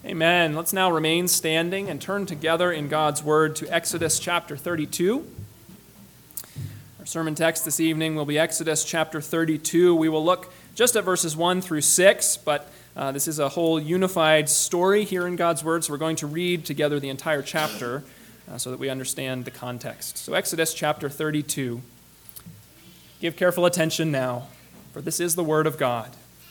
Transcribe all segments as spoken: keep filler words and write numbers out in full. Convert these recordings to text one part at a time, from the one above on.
Amen. Let's now remain standing and turn together in God's Word to Exodus chapter thirty-two. Our sermon text this evening will be Exodus chapter thirty-two. We will look just at verses one through six, but uh, this is a whole unified story here in God's Word, so we're going to read together the entire chapter uh, so that we understand the context. So Exodus chapter thirty-two. Give careful attention now, for this is the Word of God.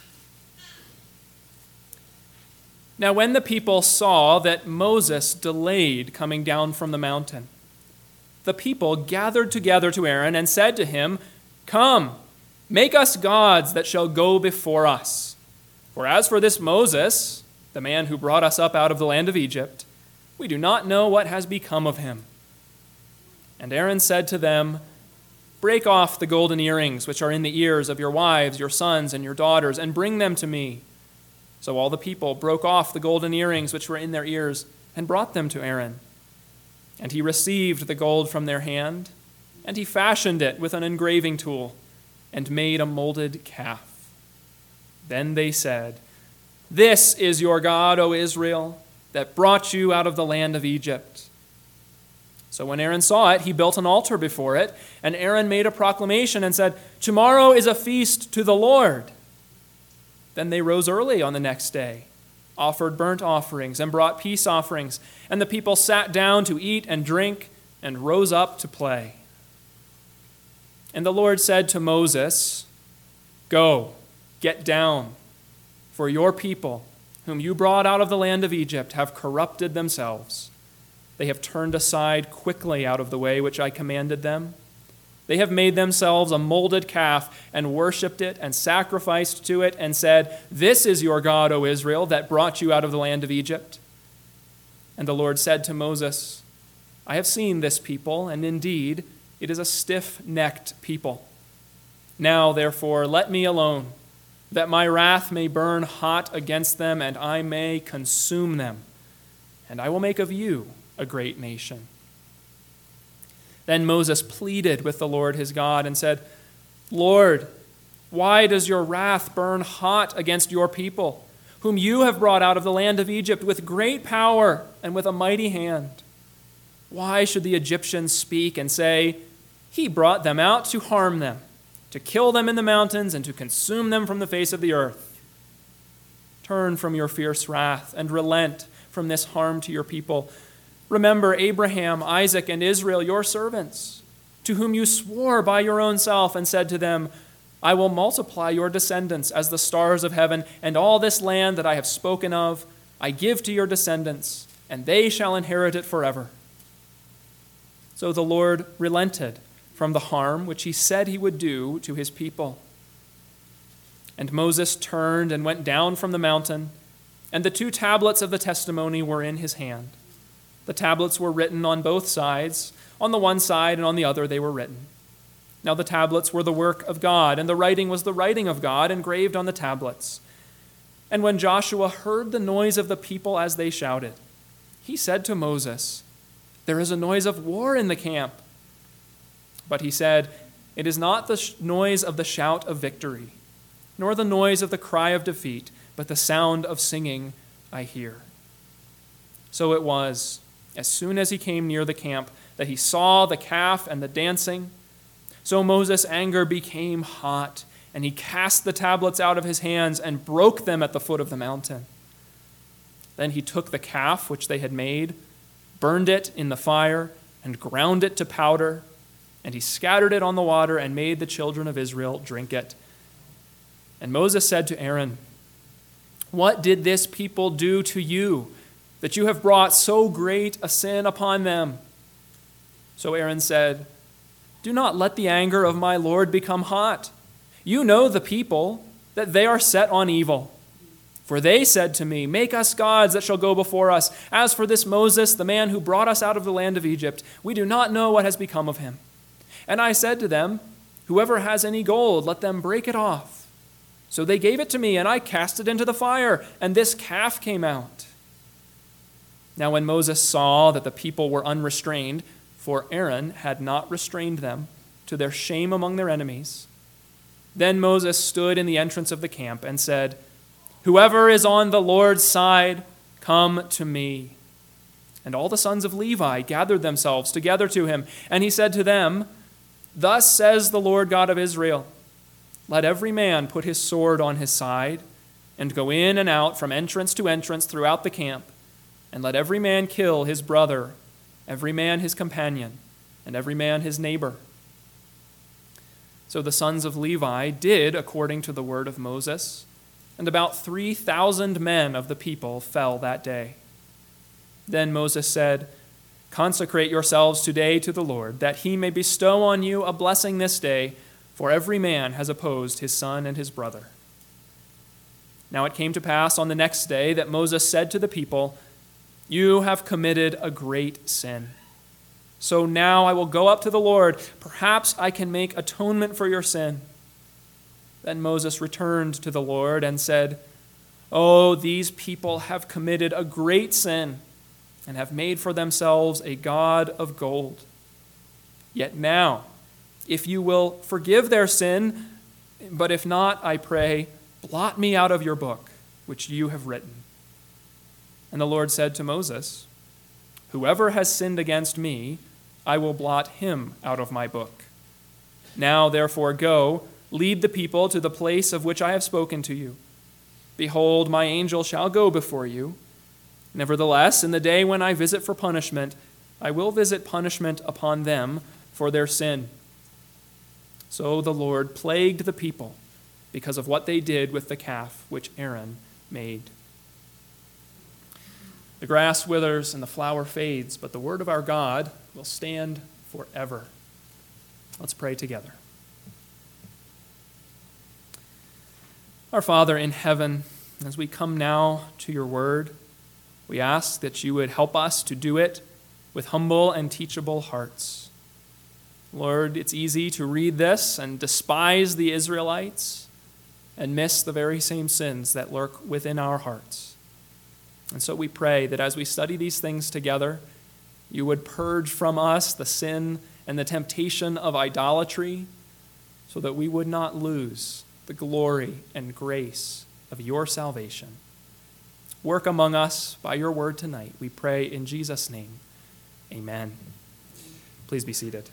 Now when the people saw that Moses delayed coming down from the mountain, the people gathered together to Aaron and said to him, "Come, make us gods that shall go before us. For as for this Moses, the man who brought us up out of the land of Egypt, we do not know what has become of him." And Aaron said to them, "Break off the golden earrings which are in the ears of your wives, your sons, and your daughters, and bring them to me." So all the people broke off the golden earrings which were in their ears and brought them to Aaron. And he received the gold from their hand, and he fashioned it with an engraving tool and made a molded calf. Then they said, "This is your God, O Israel, that brought you out of the land of Egypt." So when Aaron saw it, he built an altar before it, and Aaron made a proclamation and said, "Tomorrow is a feast to the Lord." Then they rose early on the next day, offered burnt offerings, and brought peace offerings. And the people sat down to eat and drink, and rose up to play. And the Lord said to Moses, "Go, get down, for your people, whom you brought out of the land of Egypt, have corrupted themselves. They have turned aside quickly out of the way which I commanded them. They have made themselves a molded calf and worshipped it and sacrificed to it and said, 'This is your God, O Israel, that brought you out of the land of Egypt.' And the Lord said to Moses, 'I have seen this people, and indeed it is a stiff-necked people. Now, therefore, let me alone, that my wrath may burn hot against them, and I may consume them. And I will make of you a great nation.' Then Moses pleaded with the Lord his God and said, 'Lord, why does your wrath burn hot against your people, whom you have brought out of the land of Egypt with great power and with a mighty hand? Why should the Egyptians speak and say, "He brought them out to harm them, to kill them in the mountains and to consume them from the face of the earth"? Turn from your fierce wrath and relent from this harm to your people. Remember Abraham, Isaac, and Israel, your servants, to whom you swore by your own self and said to them, 'I will multiply your descendants as the stars of heaven, and all this land that I have spoken of I give to your descendants, and they shall inherit it forever.' So the Lord relented from the harm which he said he would do to his people. And Moses turned and went down from the mountain, and the two tablets of the testimony were in his hand. The tablets were written on both sides. On the one side and on the other they were written. Now the tablets were the work of God, and the writing was the writing of God engraved on the tablets. And when Joshua heard the noise of the people as they shouted, he said to Moses, 'There is a noise of war in the camp.' But he said, 'It is not the sh- noise of the shout of victory, nor the noise of the cry of defeat, but the sound of singing I hear.' So it was, as soon as he came near the camp, that he saw the calf and the dancing. So Moses' anger became hot, and he cast the tablets out of his hands and broke them at the foot of the mountain. Then he took the calf which they had made, burned it in the fire, and ground it to powder, and he scattered it on the water and made the children of Israel drink it. And Moses said to Aaron, 'What did this people do to you, that you have brought so great a sin upon them?' So Aaron said, 'Do not let the anger of my Lord become hot. You know the people, that they are set on evil. For they said to me, "Make us gods that shall go before us. As for this Moses, the man who brought us out of the land of Egypt, we do not know what has become of him." And I said to them, "Whoever has any gold, let them break it off." So they gave it to me, and I cast it into the fire, and this calf came out." Now when Moses saw that the people were unrestrained, for Aaron had not restrained them, to their shame among their enemies, then Moses stood in the entrance of the camp and said, "Whoever is on the Lord's side, Come to me." And all the sons of Levi gathered themselves together to him. And he said to them, "Thus says the Lord God of Israel, let every man put his sword on his side, and go in and out from entrance to entrance throughout the camp, and let every man kill his brother, every man his companion, and every man his neighbor." So the sons of Levi did according to the word of Moses, and about three thousand men of the people fell that day. Then Moses said, "Consecrate yourselves today to the Lord, that he may bestow on you a blessing this day, for every man has opposed his son and his brother." Now it came to pass on the next day that Moses said to the people, "You have committed a great sin. So now I will go up to the Lord. Perhaps I can make atonement for your sin." Then Moses returned to the Lord and said, "Oh, these people have committed a great sin and have made for themselves a god of gold. Yet now, if you will forgive their sin, but if not, I pray, blot me out of your book, which you have written." And the Lord said to Moses, "Whoever has sinned against me, I will blot him out of my book. Now, therefore, go, lead the people to the place of which I have spoken to you. Behold, my angel shall go before you. Nevertheless, in the day when I visit for punishment, I will visit punishment upon them for their sin." So the Lord plagued the people because of what they did with the calf which Aaron made. The grass withers and the flower fades, but the word of our God will stand forever. Let's pray together. Our Father in heaven, as we come now to your word, we ask that you would help us to do it with humble and teachable hearts. Lord, it's easy to read this and despise the Israelites and miss the very same sins that lurk within our hearts. And so we pray that as we study these things together, you would purge from us the sin and the temptation of idolatry so that we would not lose the glory and grace of your salvation. Work among us by your word tonight. We pray in Jesus' name. Amen. Please be seated.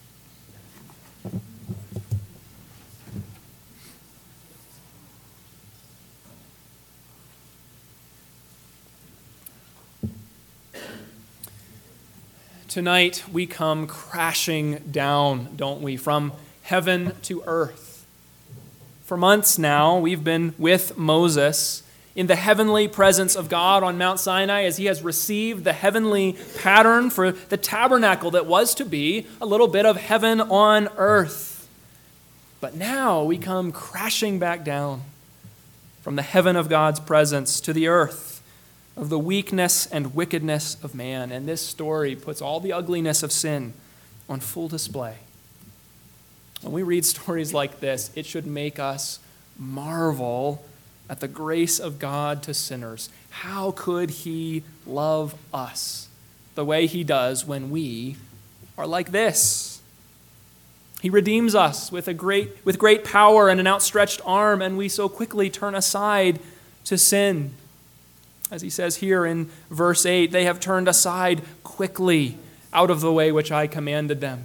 Tonight we come crashing down, don't we, from heaven to earth. For months now, we've been with Moses in the heavenly presence of God on Mount Sinai as he has received the heavenly pattern for the tabernacle that was to be a little bit of heaven on earth. But now we come crashing back down from the heaven of God's presence to the earth of the weakness and wickedness of man. And this story puts all the ugliness of sin on full display. When we read stories like this, it should make us marvel at the grace of God to sinners. How could he love us the way he does when we are like this? He redeems us with a great, with great power and an outstretched arm, and we so quickly turn aside to sin. As he says here in verse eight, they have turned aside quickly out of the way which I commanded them.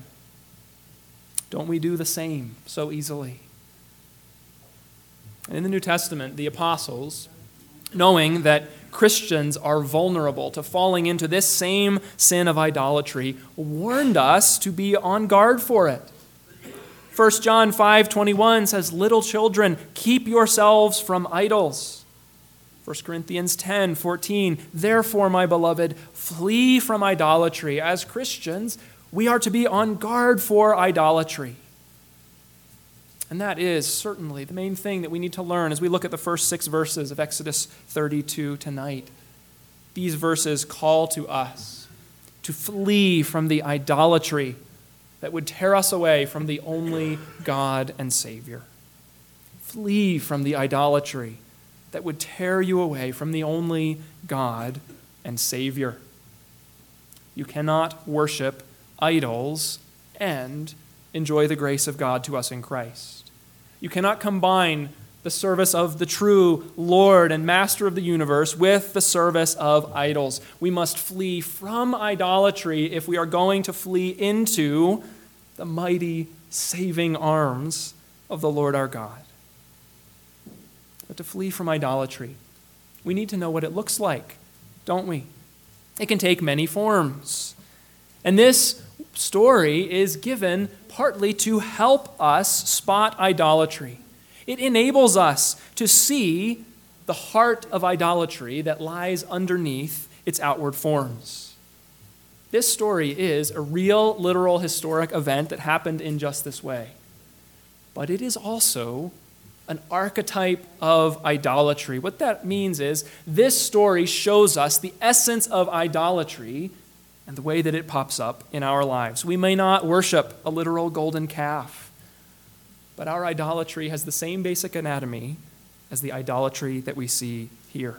Don't we do the same so easily? And in the New Testament, the apostles, knowing that Christians are vulnerable to falling into this same sin of idolatry, warned us to be on guard for it. First John five twenty-one says, "Little children, keep yourselves from idols." First Corinthians ten fourteen, "Therefore, my beloved, flee from idolatry." As Christians, we are to be on guard for idolatry. And that is certainly the main thing that we need to learn as we look at the first six verses of Exodus thirty-two tonight. These verses call to us to flee from the idolatry that would tear us away from the only God and Savior. Flee from the idolatry that would tear you away from the only God and Savior. You cannot worship idols and enjoy the grace of God to us in Christ. You cannot combine the service of the true Lord and Master of the universe with the service of idols. We must flee from idolatry if we are going to flee into the mighty saving arms of the Lord our God. But to flee from idolatry, we need to know what it looks like, don't we? It can take many forms. And this story is given partly to help us spot idolatry. It enables us to see the heart of idolatry that lies underneath its outward forms. This story is a real, literal, historic event that happened in just this way. But it is also an archetype of idolatry. What that means is this story shows us the essence of idolatry and the way that it pops up in our lives. We may not worship a literal golden calf, but our idolatry has the same basic anatomy as the idolatry that we see here.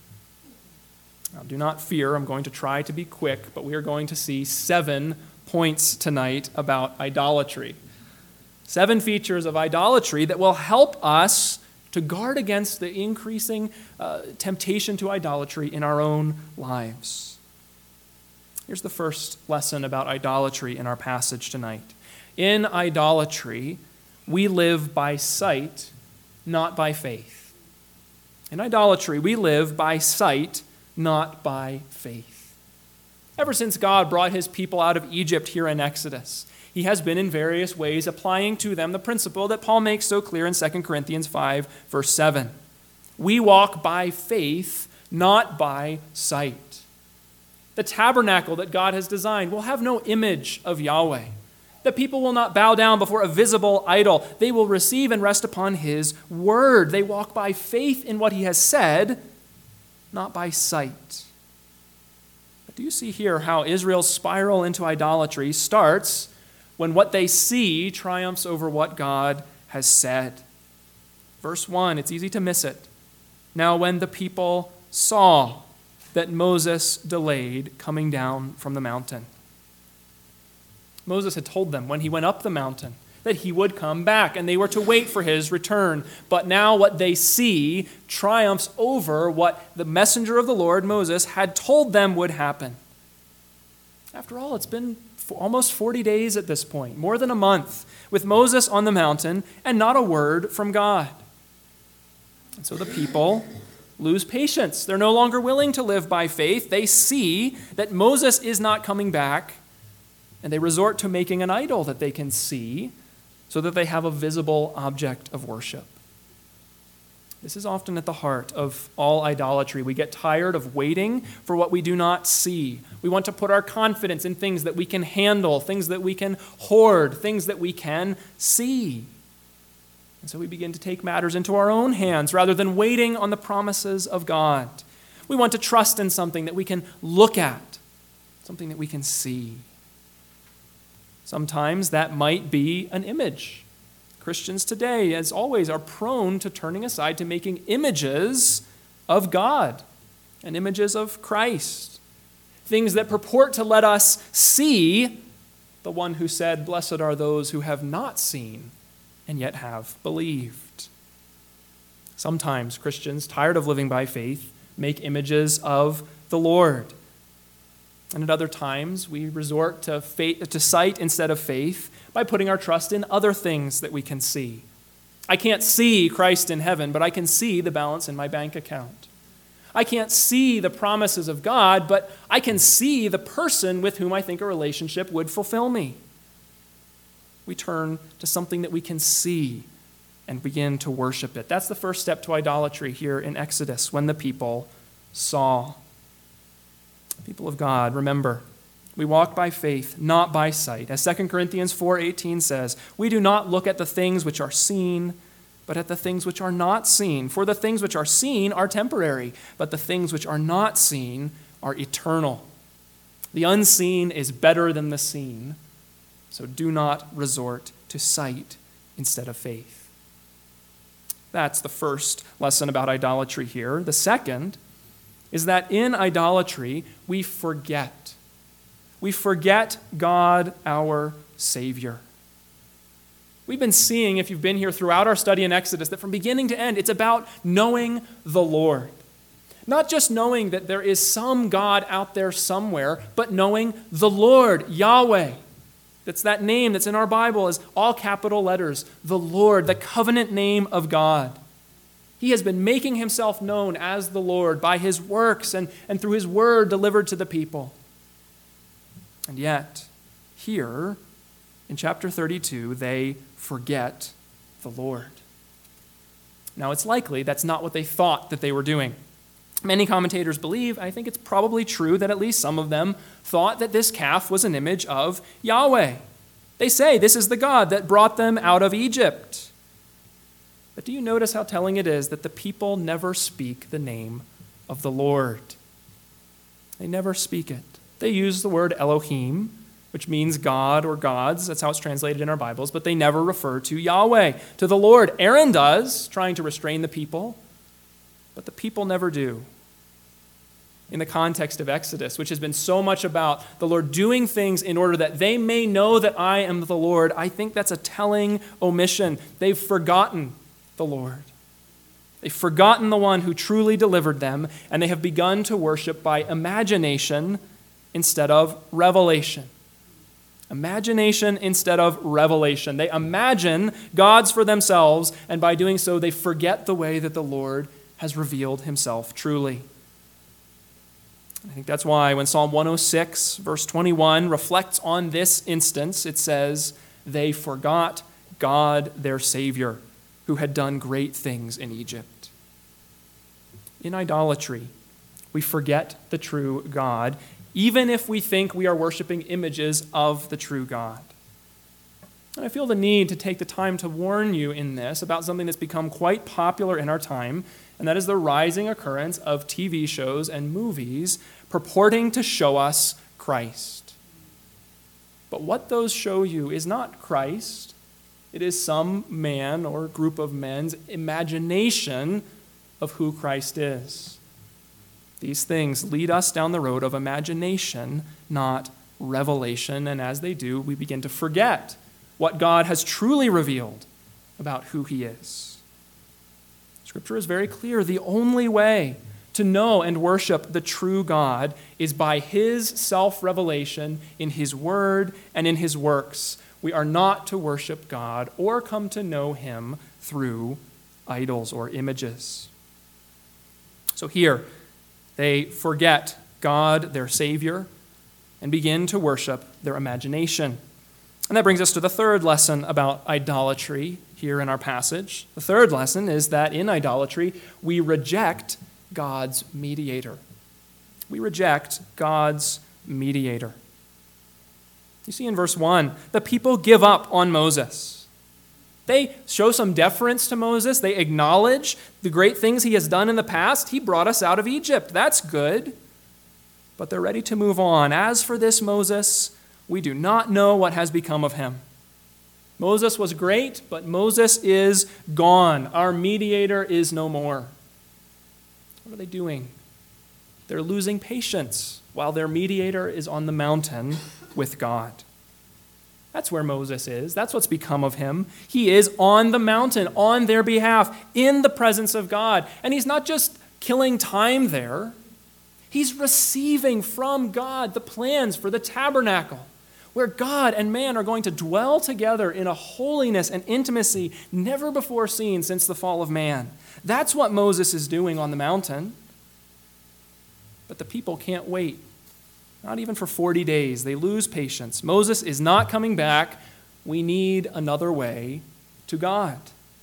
Now, do not fear, I'm going to try to be quick, but we are going to see seven points tonight about idolatry. Seven features of idolatry that will help us to guard against the increasing uh, temptation to idolatry in our own lives. Here's the first lesson about idolatry in our passage tonight. In idolatry, we live by sight, not by faith. In idolatry, we live by sight, not by faith. Ever since God brought his people out of Egypt here in Exodus, he has been in various ways applying to them the principle that Paul makes so clear in Second Corinthians five, verse seven. We walk by faith, not by sight. The tabernacle that God has designed will have no image of Yahweh. The people will not bow down before a visible idol. They will receive and rest upon his word. They walk by faith in what he has said, not by sight. But do you see here how Israel's spiral into idolatry starts when what they see triumphs over what God has said? Verse one, it's easy to miss it. Now when the people saw that Moses delayed coming down from the mountain. Moses had told them when he went up the mountain that he would come back and they were to wait for his return. But now what they see triumphs over what the messenger of the Lord, Moses, had told them would happen. After all, it's been almost forty days at this point, more than a month, with Moses on the mountain and not a word from God. And so the people lose patience. They're no longer willing to live by faith. They see that Moses is not coming back, and they resort to making an idol that they can see so that they have a visible object of worship. This is often at the heart of all idolatry. We get tired of waiting for what we do not see. We want to put our confidence in things that we can handle, things that we can hoard, things that we can see. And so we begin to take matters into our own hands rather than waiting on the promises of God. We want to trust in something that we can look at, something that we can see. Sometimes that might be an image. Christians today, as always, are prone to turning aside to making images of God and images of Christ. Things that purport to let us see the one who said, "Blessed are those who have not seen and yet have believed." Sometimes Christians, tired of living by faith, make images of the Lord. And at other times, we resort to faith, to sight instead of faith by putting our trust in other things that we can see. I can't see Christ in heaven, but I can see the balance in my bank account. I can't see the promises of God, but I can see the person with whom I think a relationship would fulfill me. We turn to something that we can see and begin to worship it. That's the first step to idolatry here in Exodus, when the people saw. People of God, remember, we walk by faith, not by sight. As Second Corinthians four eighteen says, we do not look at the things which are seen, but at the things which are not seen. For the things which are seen are temporary, but the things which are not seen are eternal. The unseen is better than the seen, so do not resort to sight instead of faith. That's the first lesson about idolatry here. The second is that in idolatry, we forget. We forget God, our Savior. We've been seeing, if you've been here throughout our study in Exodus, that from beginning to end, it's about knowing the Lord. Not just knowing that there is some God out there somewhere, but knowing the Lord, Yahweh. That's that name that's in our Bible as all capital letters, the Lord, the covenant name of God. He has been making himself known as the Lord by his works and, and through his word delivered to the people. And yet, here in chapter thirty-two, they forget the Lord. Now, it's likely that's not what they thought that they were doing. Many commentators believe, I think it's probably true, that at least some of them thought that this calf was an image of Yahweh. They say this is the God that brought them out of Egypt. But do you notice how telling it is that the people never speak the name of the Lord? They never speak it. They use the word Elohim, which means God or gods. That's how it's translated in our Bibles. But they never refer to Yahweh, to the Lord. Aaron does, trying to restrain the people. But the people never do. In the context of Exodus, which has been so much about the Lord doing things in order that they may know that I am the Lord, I think that's a telling omission. They've forgotten the Lord. They've forgotten the one who truly delivered them, and they have begun to worship by imagination instead of revelation. Imagination instead of revelation. They imagine gods for themselves, and by doing so, they forget the way that the Lord has revealed himself truly. I think that's why when Psalm one oh six, verse twenty-one, reflects on this instance, it says, they forgot God, their Savior, who had done great things in Egypt. In idolatry, we forget the true God, even if we think we are worshiping images of the true God. And I feel the need to take the time to warn you in this about something that's become quite popular in our time, and that is the rising occurrence of T V shows and movies purporting to show us Christ. But what those show you is not Christ. It is some man or group of men's imagination of who Christ is. These things lead us down the road of imagination, not revelation, and as they do, we begin to forget what God has truly revealed about who he is. Scripture is very clear. The only way to know and worship the true God is by his self-revelation in his word and in his works. We are not to worship God or come to know him through idols or images. So here, they forget God, their Savior, and begin to worship their imagination. And that brings us to the third lesson about idolatry here in our passage. The third lesson is that in idolatry, we reject God's mediator. We reject God's mediator. You see in verse one, the people give up on Moses. They show some deference to Moses. They acknowledge the great things he has done in the past. He brought us out of Egypt. That's good. But they're ready to move on. As for this Moses, we do not know what has become of him. Moses was great, but Moses is gone. Our mediator is no more. What are they doing? They're losing patience while their mediator is on the mountain with God. That's where Moses is. That's what's become of him. He is on the mountain, on their behalf, in the presence of God. And he's not just killing time there. He's receiving from God the plans for the tabernacle, where God and man are going to dwell together in a holiness and intimacy never before seen since the fall of man. That's what Moses is doing on the mountain. But the people can't wait. Not even for forty days. They lose patience. Moses is not coming back. We need another way to God.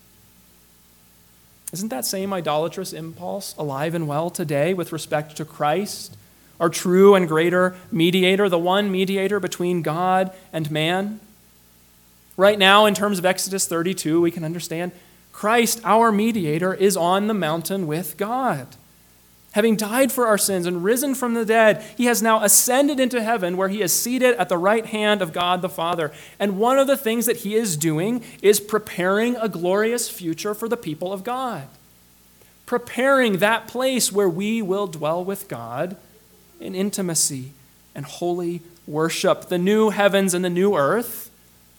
Isn't that same idolatrous impulse alive and well today with respect to Christ, our true and greater mediator, the one mediator between God and man? Right now, in terms of Exodus thirty-two, we can understand Christ, our mediator, is on the mountain with God. Having died for our sins and risen from the dead, he has now ascended into heaven where he is seated at the right hand of God the Father. And one of the things that he is doing is preparing a glorious future for the people of God. Preparing that place where we will dwell with God in intimacy and holy worship. The new heavens and the new earth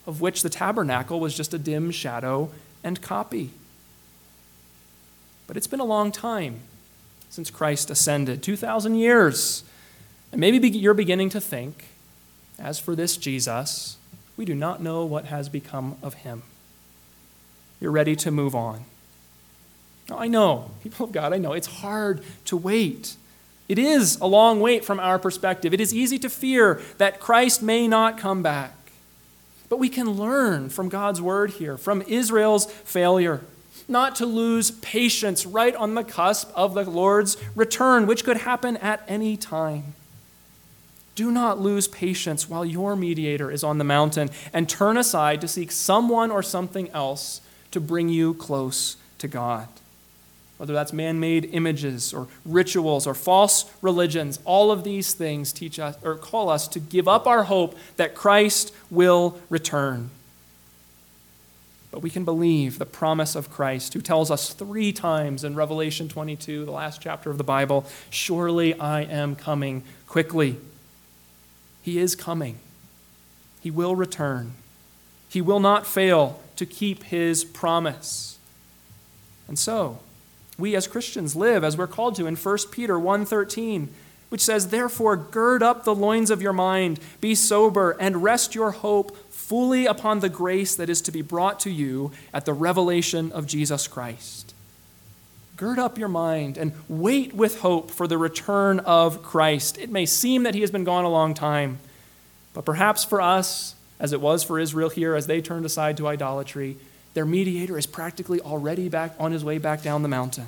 of which the tabernacle was just a dim shadow and copy. But it's been a long time since Christ ascended, two thousand years. And maybe you're beginning to think, as for this Jesus, we do not know what has become of him. You're ready to move on. Now, I know, people of God, I know, it's hard to wait. It is a long wait from our perspective. It is easy to fear that Christ may not come back. But we can learn from God's word here, from Israel's failure, not to lose patience right on the cusp of the Lord's return, which could happen at any time. Do not lose patience while your mediator is on the mountain, and turn aside to seek someone or something else to bring you close to God. Whether that's man-made images or rituals or false religions, all of these things teach us or call us to give up our hope that Christ will return. But we can believe the promise of Christ, who tells us three times in Revelation twenty-two, the last chapter of the Bible, surely I am coming quickly. He is coming. He will return. He will not fail to keep his promise. And so, we as Christians live as we're called to in First Peter one thirteen, which says, therefore gird up the loins of your mind, be sober, and rest your hope fully upon the grace that is to be brought to you at the revelation of Jesus Christ. Gird up your mind and wait with hope for the return of Christ. It may seem that he has been gone a long time, but perhaps for us, as it was for Israel here as they turned aside to idolatry, their mediator is practically already back on his way back down the mountain.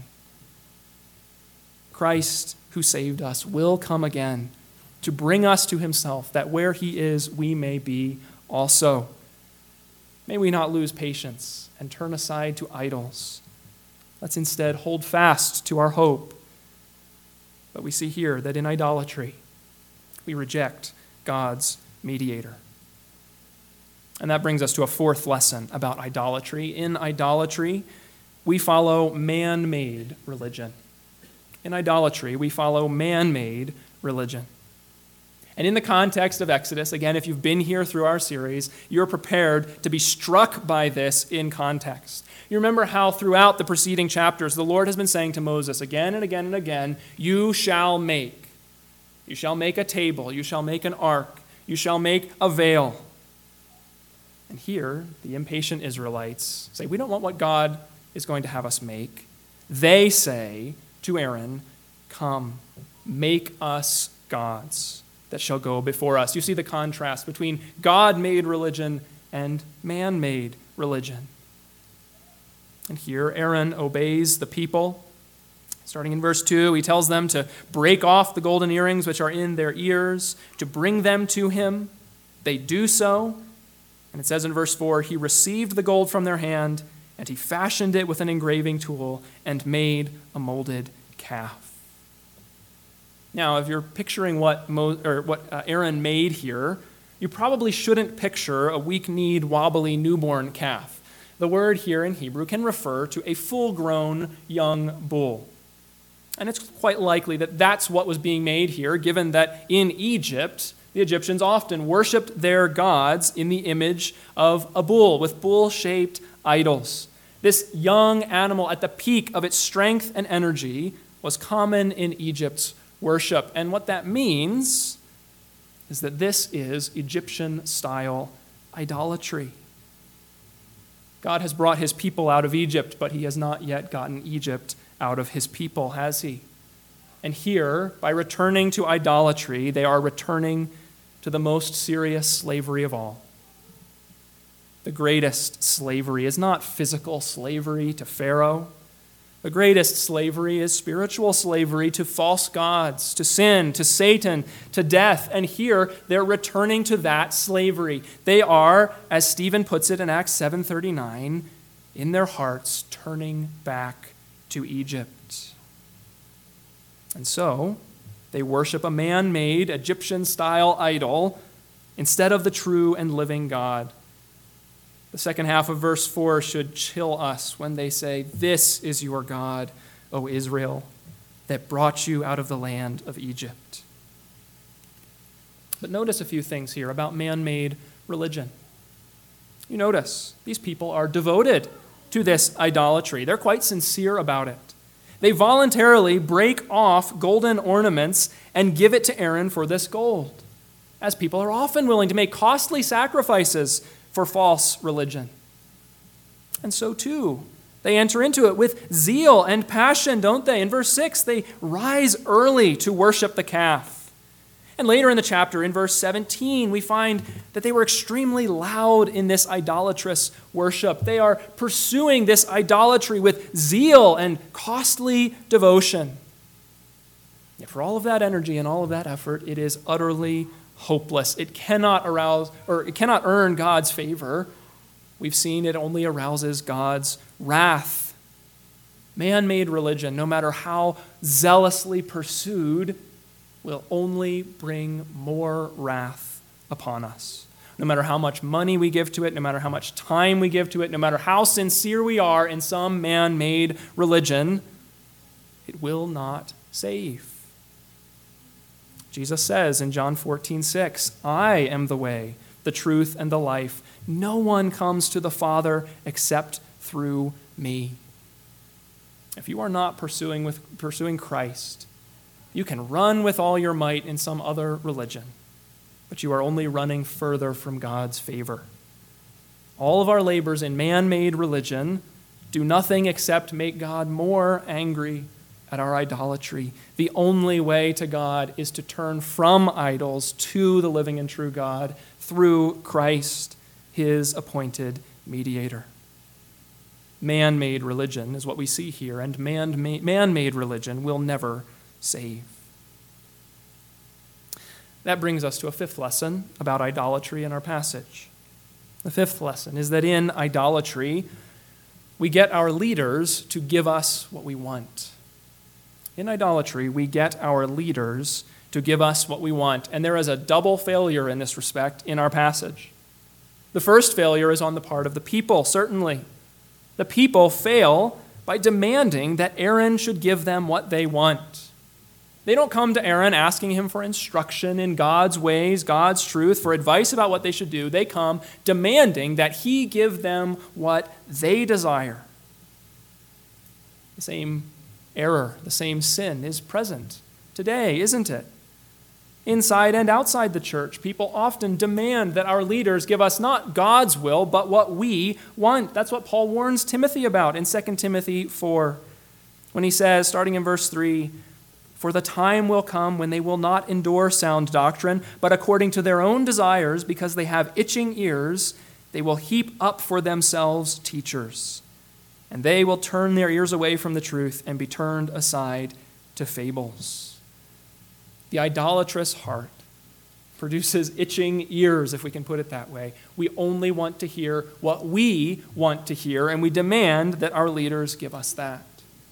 Christ, who saved us, will come again to bring us to himself, that where he is, we may be also. May we not lose patience and turn aside to idols. Let's instead hold fast to our hope. But we see here that in idolatry, we reject God's mediator. And that brings us to a fourth lesson about idolatry. In idolatry, we follow man-made religion. In idolatry, we follow man-made religion. And in the context of Exodus, again, if you've been here through our series, you're prepared to be struck by this in context. You remember how throughout the preceding chapters, the Lord has been saying to Moses again and again and again, you shall make. You shall make a table. You shall make an ark. You shall make a veil. And here, the impatient Israelites say, we don't want what God is going to have us make. They say to Aaron, come, make us gods that shall go before us. You see the contrast between God-made religion and man-made religion. And here, Aaron obeys the people. Starting in verse two, he tells them to break off the golden earrings which are in their ears, to bring them to him. They do so. And it says in verse four, he received the gold from their hand, and he fashioned it with an engraving tool and made a molded calf. Now, if you're picturing what Mo, or what uh, Aaron made here, you probably shouldn't picture a weak-kneed, wobbly newborn calf. The word here in Hebrew can refer to a full-grown young bull. And it's quite likely that that's what was being made here, given that in Egypt, the Egyptians often worshipped their gods in the image of a bull, with bull-shaped idols. This young animal at the peak of its strength and energy was common in Egypt's worship. And what that means is that this is Egyptian-style idolatry. God has brought his people out of Egypt, but he has not yet gotten Egypt out of his people, has he? And here, by returning to idolatry, they are returning to the most serious slavery of all. The greatest slavery is not physical slavery to Pharaoh. The greatest slavery is spiritual slavery to false gods, to sin, to Satan, to death. And here, they're returning to that slavery. They are, as Stephen puts it in Acts seven thirty-nine, in their hearts turning back to Egypt. And so, they worship a man-made Egyptian-style idol instead of the true and living God. The second half of verse four should chill us when they say, this is your God, O Israel, that brought you out of the land of Egypt. But notice a few things here about man-made religion. You notice, these people are devoted to this idolatry. They're quite sincere about it. They voluntarily break off golden ornaments and give it to Aaron for this gold, as people are often willing to make costly sacrifices for false religion. And so too, they enter into it with zeal and passion, don't they? In verse six, they rise early to worship the calf. And later in the chapter, in verse seventeen, we find that they were extremely loud in this idolatrous worship. They are pursuing this idolatry with zeal and costly devotion. Yet for all of that energy and all of that effort, it is utterly hopeless. It cannot arouse, or it cannot earn God's favor. We've seen it only arouses God's wrath. Man-made religion, no matter how zealously pursued, will only bring more wrath upon us. No matter how much money we give to it, no matter how much time we give to it, no matter how sincere we are in some man-made religion, it will not save. Jesus says in John fourteen six, I am the way, the truth, and the life. No one comes to the Father except through me. If you are not pursuing with pursuing Christ, you can run with all your might in some other religion, but you are only running further from God's favor. All of our labors in man-made religion do nothing except make God more angry at our idolatry. The only way to God is to turn from idols to the living and true God through Christ, his appointed mediator. Man-made religion is what we see here, and man-made, man-made religion will never save. That brings us to a fifth lesson about idolatry in our passage. The fifth lesson is that in idolatry, we get our leaders to give us what we want. In idolatry, we get our leaders to give us what we want, and there is a double failure in this respect in our passage. The first failure is on the part of the people, certainly. The people fail by demanding that Aaron should give them what they want. They don't come to Aaron asking him for instruction in God's ways, God's truth, for advice about what they should do. They come demanding that he give them what they desire. The same error, the same sin is present today, isn't it? Inside and outside the church, people often demand that our leaders give us not God's will, but what we want. That's what Paul warns Timothy about in Second Timothy four, when he says, starting in verse three, for the time will come when they will not endure sound doctrine, but according to their own desires, because they have itching ears, they will heap up for themselves teachers. And they will turn their ears away from the truth and be turned aside to fables. The idolatrous heart produces itching ears, if we can put it that way. We only want to hear what we want to hear, and we demand that our leaders give us that.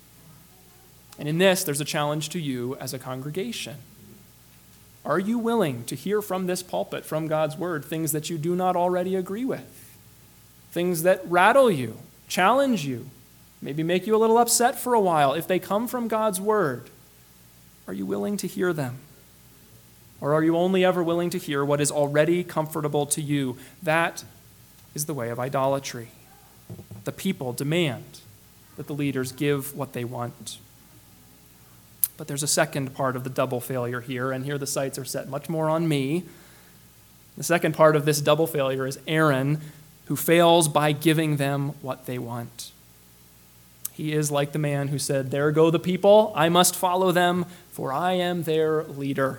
And in this, there's a challenge to you as a congregation. Are you willing to hear from this pulpit, from God's word, things that you do not already agree with? Things that rattle you, challenge you, maybe make you a little upset for a while. If they come from God's word, are you willing to hear them? Or are you only ever willing to hear what is already comfortable to you? That is the way of idolatry. The people demand that the leaders give what they want. But there's a second part of the double failure here, and here the sights are set much more on me. The second part of this double failure is Aaron, who fails by giving them what they want. He is like the man who said, "There go the people, I must follow them, for I am their leader."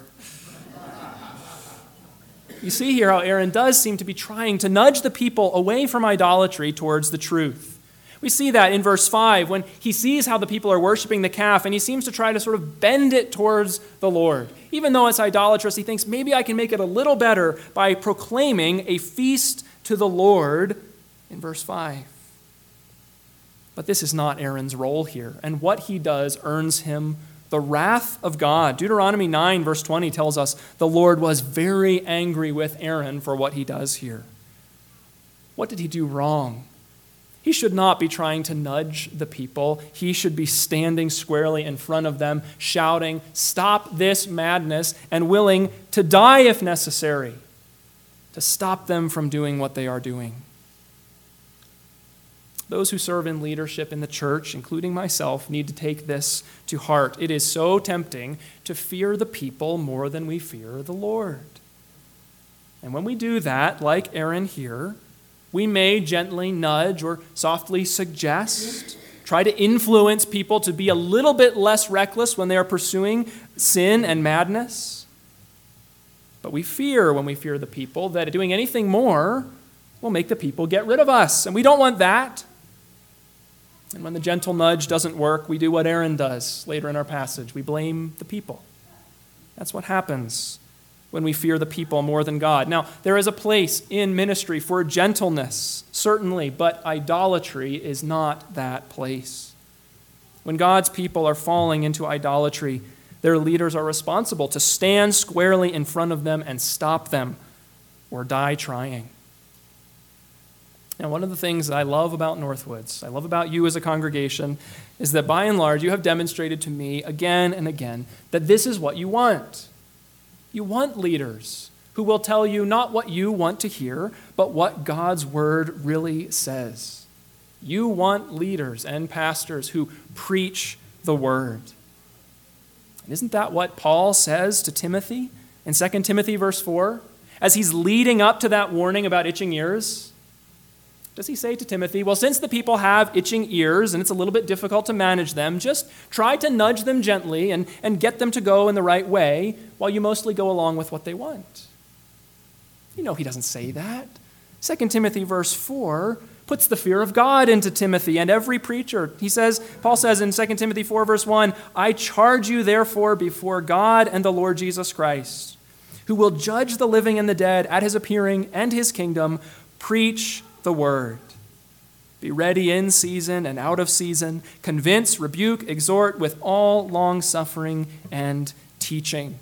You see here how Aaron does seem to be trying to nudge the people away from idolatry towards the truth. We see that in verse five when he sees how the people are worshiping the calf, and he seems to try to sort of bend it towards the Lord. Even though it's idolatrous, he thinks maybe I can make it a little better by proclaiming a feast to the Lord in verse five. But this is not Aaron's role here, and what he does earns him the wrath of God. Deuteronomy nine verse twenty tells us the Lord was very angry with Aaron for what he does here. What did he do wrong? He should not be trying to nudge the people. He should be standing squarely in front of them, shouting, "Stop this madness," and willing to die if necessary to stop them from doing what they are doing. Those who serve in leadership in the church, including myself, need to take this to heart. It is so tempting to fear the people more than we fear the Lord. And when we do that, like Aaron here, we may gently nudge or softly suggest, try to influence people to be a little bit less reckless when they are pursuing sin and madness. But we fear, when we fear the people, that doing anything more will make the people get rid of us. And we don't want that. And when the gentle nudge doesn't work, we do what Aaron does later in our passage. We blame the people. That's what happens when we fear the people more than God. Now, there is a place in ministry for gentleness, certainly, but idolatry is not that place. When God's people are falling into idolatry, their leaders are responsible to stand squarely in front of them and stop them, or die trying. Now, one of the things that I love about Northwoods, I love about you as a congregation, is that by and large you have demonstrated to me again and again that this is what you want. You want leaders who will tell you not what you want to hear, but what God's word really says. You want leaders and pastors who preach the word. And isn't that what Paul says to Timothy in Second Timothy verse four? As he's leading up to that warning about itching ears, does he say to Timothy, well, since the people have itching ears and it's a little bit difficult to manage them, just try to nudge them gently and, and get them to go in the right way while you mostly go along with what they want. You know he doesn't say that. Second Timothy verse four puts the fear of God into Timothy and every preacher. He says, Paul says in Second Timothy four verse one, I charge you therefore before God and the Lord Jesus Christ, who will judge the living and the dead at his appearing and his kingdom, preach the word. Be ready in season and out of season. Convince, rebuke, exhort with all long-suffering and teaching.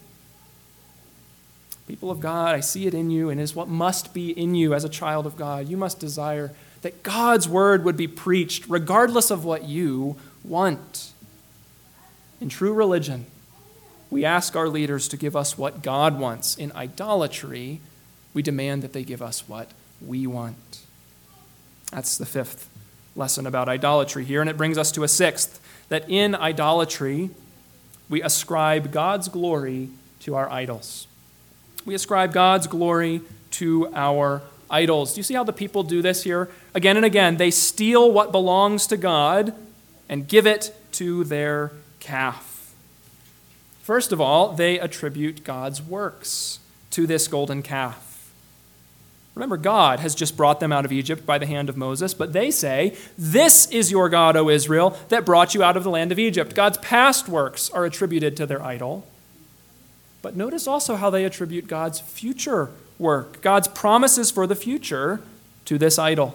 People of God, I see it in you, and it is what must be in you as a child of God. You must desire that God's word would be preached regardless of what you want. In true religion, we ask our leaders to give us what God wants. In idolatry, we demand that they give us what we want. That's the fifth lesson about idolatry here, and it brings us to a sixth, that in idolatry, we ascribe God's glory to our idols. We ascribe God's glory to our idols. Do you see how the people do this here? Again and again, they steal what belongs to God and give it to their calf. First of all, they attribute God's works to this golden calf. Remember, God has just brought them out of Egypt by the hand of Moses, but they say, this is your God, O Israel, that brought you out of the land of Egypt. God's past works are attributed to their idol. But notice also how they attribute God's future work, God's promises for the future, to this idol.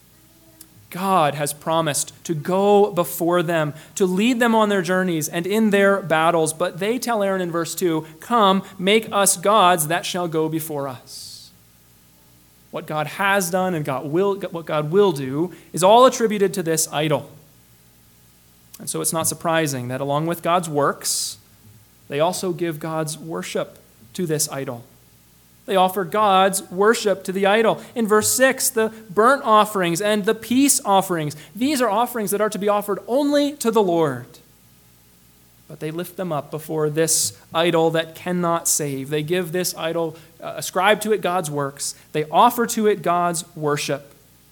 God has promised to go before them, to lead them on their journeys and in their battles, but they tell Aaron in verse two, come, make us gods that shall go before us. What God has done and God will, what God will do is all attributed to this idol. And so it's not surprising that along with God's works, they also give God's worship to this idol. They offer God's worship to the idol. In verse six, the burnt offerings and the peace offerings, these are offerings that are to be offered only to the Lord. But they lift them up before this idol that cannot save. They give this idol, uh, ascribe to it God's works. They offer to it God's worship.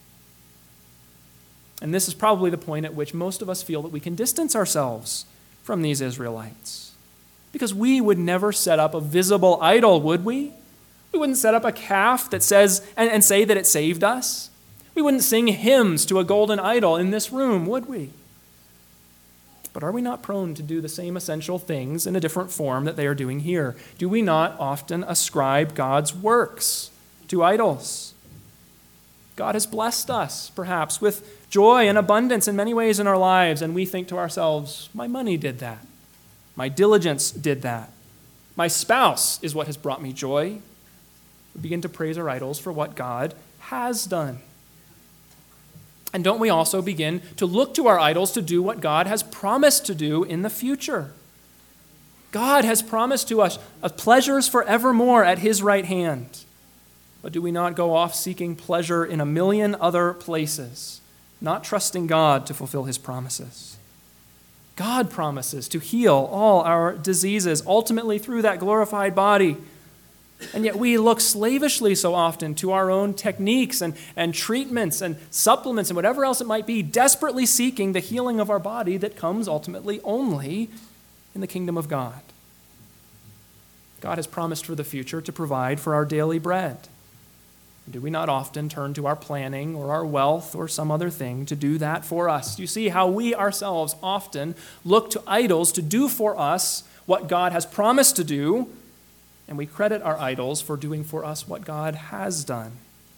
And this is probably the point at which most of us feel that we can distance ourselves from these Israelites. Because we would never set up a visible idol, would we? We wouldn't set up a calf that says and, and say that it saved us. We wouldn't sing hymns to a golden idol in this room, would we? But are we not prone to do the same essential things in a different form that they are doing here? Do we not often ascribe God's works to idols? God has blessed us, perhaps, with joy and abundance in many ways in our lives, and we think to ourselves, my money did that. My diligence did that. My spouse is what has brought me joy. We begin to praise our idols for what God has done. And don't we also begin to look to our idols to do what God has promised to do in the future? God has promised to us pleasures forevermore at his right hand. But do we not go off seeking pleasure in a million other places not trusting God to fulfill his promises. God promises to heal all our diseases, ultimately through that glorified body. And yet we look slavishly so often to our own techniques and, and treatments and supplements and whatever else it might be, desperately seeking the healing of our body that comes ultimately only in the kingdom of God. God has promised for the future to provide for our daily bread. Do we not often turn to our planning or our wealth or some other thing to do that for us? You see how we ourselves often look to idols to do for us what God has promised to do, and we credit our idols for doing for us what God has done.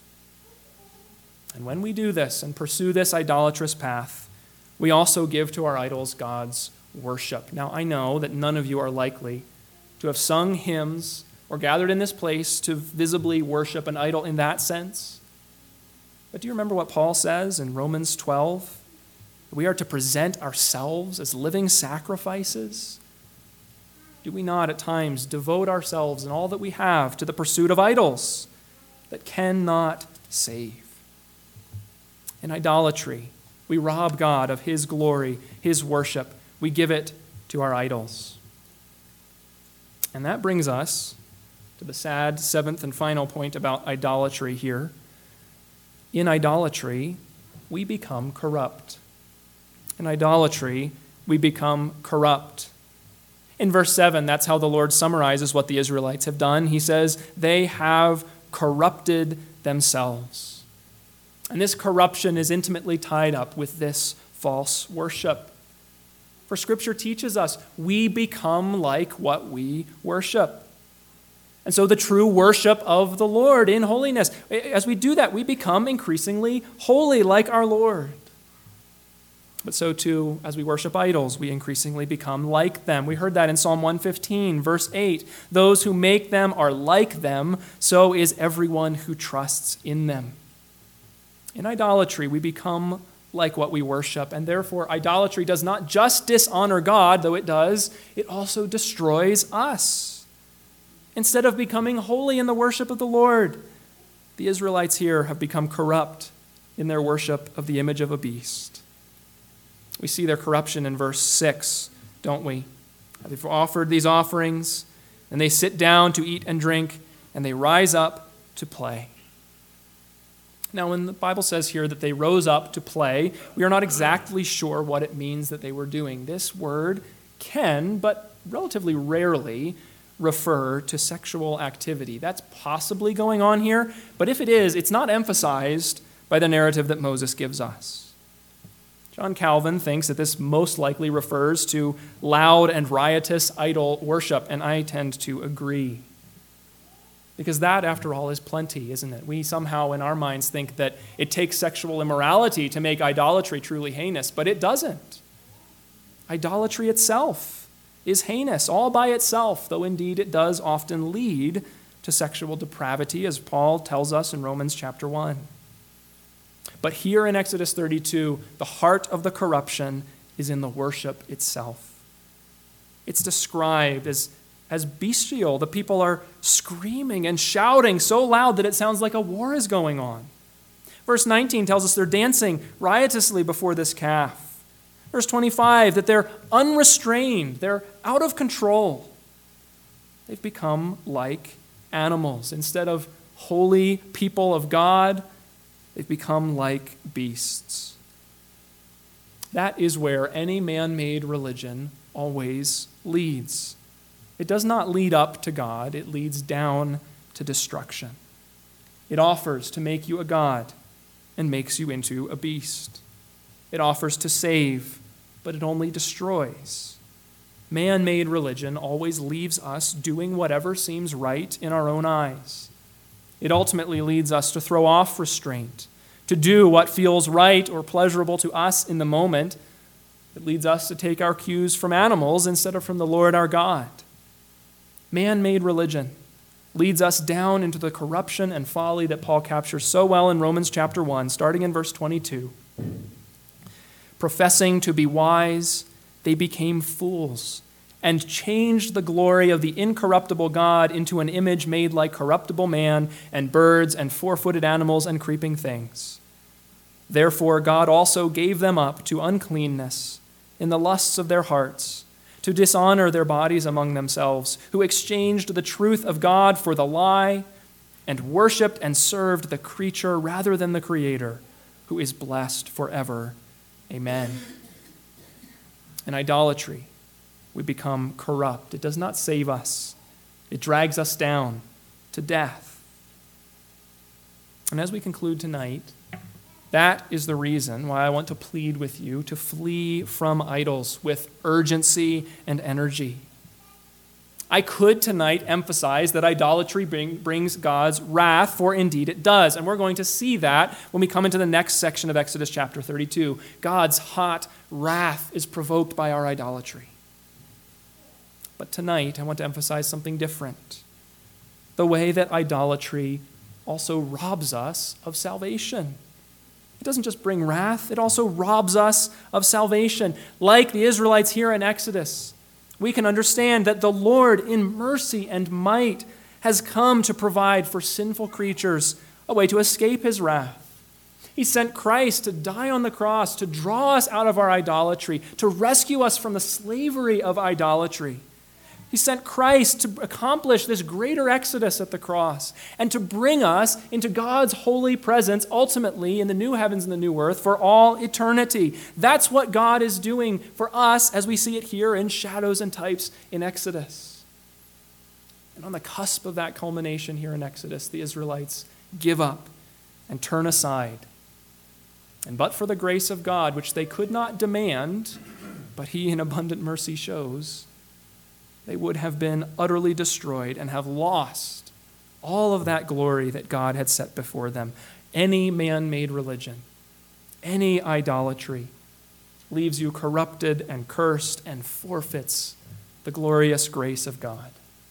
And when we do this and pursue this idolatrous path, we also give to our idols God's worship. Now, I know that none of you are likely to have sung hymns or gathered in this place to visibly worship an idol in that sense. But do you remember what Paul says in Romans twelve? We are to present ourselves as living sacrifices. Do we not at times devote ourselves and all that we have to the pursuit of idols that cannot save? In idolatry, we rob God of his glory, his worship. We give it to our idols. And that brings us to the sad seventh and final point about idolatry here. In idolatry, we become corrupt. In idolatry, we become corrupt. In verse seven, that's how the Lord summarizes what the Israelites have done. He says, they have corrupted themselves. And this corruption is intimately tied up with this false worship. For Scripture teaches us we become like what we worship. And so the true worship of the Lord in holiness, as we do that, we become increasingly holy like our Lord. But so too, as we worship idols, we increasingly become like them. We heard that in Psalm one fifteen, verse eight. Those who make them are like them, so is everyone who trusts in them. In idolatry, we become like what we worship, and therefore idolatry does not just dishonor God, though it does, it also destroys us. Instead of becoming holy in the worship of the Lord, the Israelites here have become corrupt in their worship of the image of a beast. We see their corruption in verse six, don't we? They've offered these offerings, and they sit down to eat and drink, and they rise up to play. Now, when the Bible says here that they rose up to play, we are not exactly sure what it means that they were doing. This word can, but relatively rarely, refer to sexual activity. That's possibly going on here, but if it is, it's not emphasized by the narrative that Moses gives us. John Calvin thinks that this most likely refers to loud and riotous idol worship, and I tend to agree. Because that, after all, is plenty, isn't it? We somehow in our minds think that it takes sexual immorality to make idolatry truly heinous, but it doesn't. Idolatry itself is heinous all by itself, though indeed it does often lead to sexual depravity, as Paul tells us in Romans chapter one. But here in Exodus thirty-two, the heart of the corruption is in the worship itself. It's described as, as bestial. The people are screaming and shouting so loud that it sounds like a war is going on. Verse nineteen tells us they're dancing riotously before this calf. Verse twenty-five, that they're unrestrained, they're out of control. They've become like animals. Instead of holy people of God, they've become like beasts. That is where any man-made religion always leads. It does not lead up to God, it leads down to destruction. It offers to make you a god and makes you into a beast. It offers to save, but it only destroys. Man-made religion always leaves us doing whatever seems right in our own eyes. It ultimately leads us to throw off restraint, to do what feels right or pleasurable to us in the moment. It leads us to take our cues from animals instead of from the Lord our God. Man-made religion leads us down into the corruption and folly that Paul captures so well in Romans chapter one, starting in verse twenty-two. Professing to be wise, they became fools and changed the glory of the incorruptible God into an image made like corruptible man and birds and four-footed animals and creeping things. Therefore God also gave them up to uncleanness in the lusts of their hearts, to dishonor their bodies among themselves, who exchanged the truth of God for the lie, and worshipped and served the creature rather than the Creator, who is blessed forever. Amen. In idolatry, we become corrupt. It does not save us. It drags us down to death. And as we conclude tonight, that is the reason why I want to plead with you to flee from idols with urgency and energy. I could tonight emphasize that idolatry bring, brings God's wrath, for indeed it does. And we're going to see that when we come into the next section of Exodus chapter thirty-two. God's hot wrath is provoked by our idolatry. But tonight, I want to emphasize something different. The way that idolatry also robs us of salvation. It doesn't just bring wrath, it also robs us of salvation. Like the Israelites here in Exodus, we can understand that the Lord, in mercy and might, has come to provide for sinful creatures a way to escape his wrath. He sent Christ to die on the cross, to draw us out of our idolatry, to rescue us from the slavery of idolatry. He sent Christ to accomplish this greater exodus at the cross and to bring us into God's holy presence, ultimately in the new heavens and the new earth for all eternity. That's what God is doing for us as we see it here in shadows and types in Exodus. And on the cusp of that culmination here in Exodus, the Israelites give up and turn aside. And but for the grace of God, which they could not demand, but he in abundant mercy shows, they would have been utterly destroyed and have lost all of that glory that God had set before them. Any man-made religion, any idolatry leaves you corrupted and cursed and forfeits the glorious grace of God.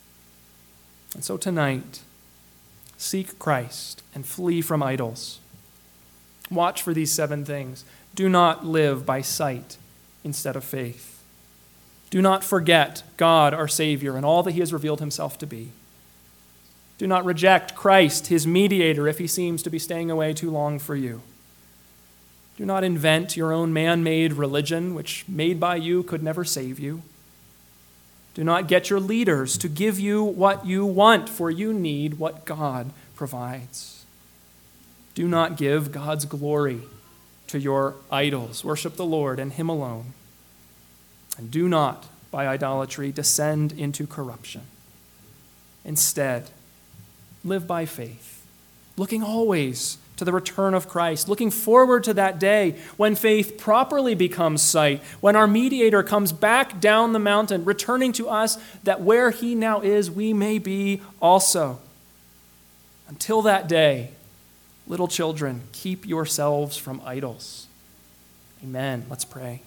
And so tonight, seek Christ and flee from idols. Watch for these seven things. Do not live by sight instead of faith. Do not forget God, our Savior, and all that he has revealed himself to be. Do not reject Christ, his mediator, if he seems to be staying away too long for you. Do not invent your own man-made religion, which made by you could never save you. Do not get your leaders to give you what you want, for you need what God provides. Do not give God's glory to your idols. Worship the Lord and him alone. And do not, by idolatry, descend into corruption. Instead, live by faith, looking always to the return of Christ, looking forward to that day when faith properly becomes sight, when our mediator comes back down the mountain, returning to us that where he now is, we may be also. Until that day, little children, keep yourselves from idols. Amen. Let's pray.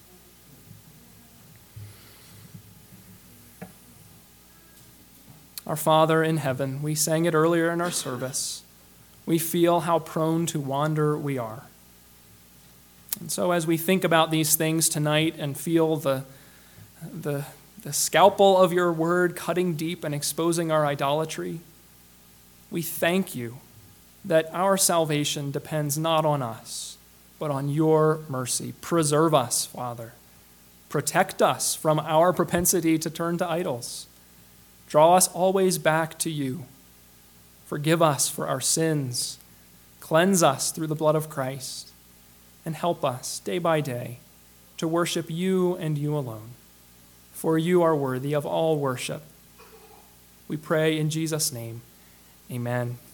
Our Father in heaven, we sang it earlier in our service. We feel how prone to wander we are. And so as we think about these things tonight and feel the, the, the scalpel of your word cutting deep and exposing our idolatry, we thank you that our salvation depends not on us, but on your mercy. Preserve us, Father. Protect us from our propensity to turn to idols. Draw us always back to you. Forgive us for our sins. Cleanse us through the blood of Christ. And help us day by day to worship you and you alone. For you are worthy of all worship. We pray in Jesus' name. Amen.